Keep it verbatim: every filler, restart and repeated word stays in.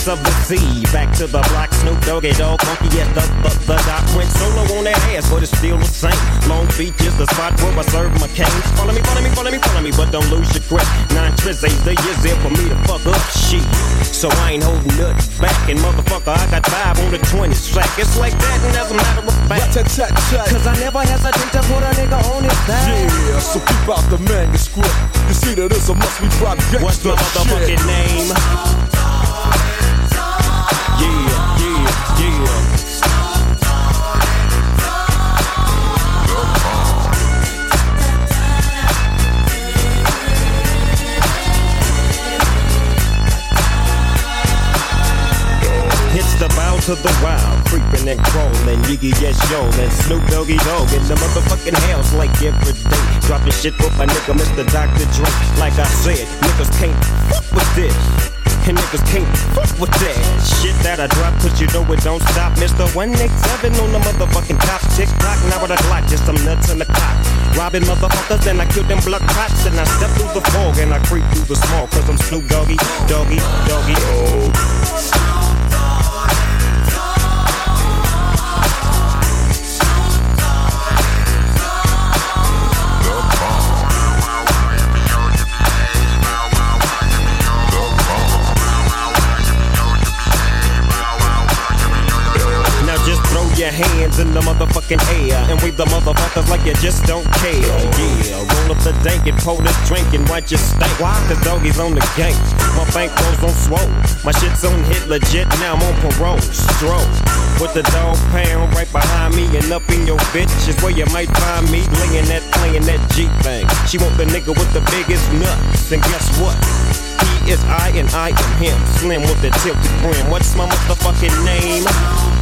Prince of the sea, back to the block, Snoop Doggy Dogg, funky as the, the, the dot. Went solo on that ass, but it's still the same. Long Beach is the spot where I serve my cane. Follow me, follow me, follow me, follow me, but don't lose your grip. Nine tris ain't the years there for me to fuck up shit. So I ain't holding nothing back, and motherfucker, I got five on the twenty sack. It's like that, and as a matter of fact, cause I never hesitate to put a nigga on his back. Yeah, so keep out the manuscript. You see that this a must be drop gangsta. What's my motherfucking name? Yeah, yeah, yeah. It's the bow to the wild, creeping and crawling, Yiggy yes yo, and Snoop Doggy Dogg in the motherfucking house like every day. Dropping shit with my nigga Mister Doctor Dre. Like I said, niggas can't fuck with this, and niggas can't fuck with that shit that I drop, cause you know it don't stop. Mister one eighty-seven on the motherfucking top. Tick tock, now with a Glock, just some nuts in the cop. Robbing motherfuckers, then I kill them blood cops. And I step through the fog and I creep through the small, cause I'm Snoop Doggy, Doggy, Doggy, oh. Your hands in the motherfucking air and wave the motherfuckers like you just don't care. Yeah, roll up the dank and pour this drink and watch you stink. Why? Cause doggies on the gang. My bankrolls on swole. My shit's on hit legit. Now I'm on parole. Stroke with the dog pound right behind me and up in your bitch is where you might find me laying that playing that G thing. She want the nigga with the biggest nuts, and guess what? He is I and I am him. Slim with the tilted brim. What's my motherfucking name?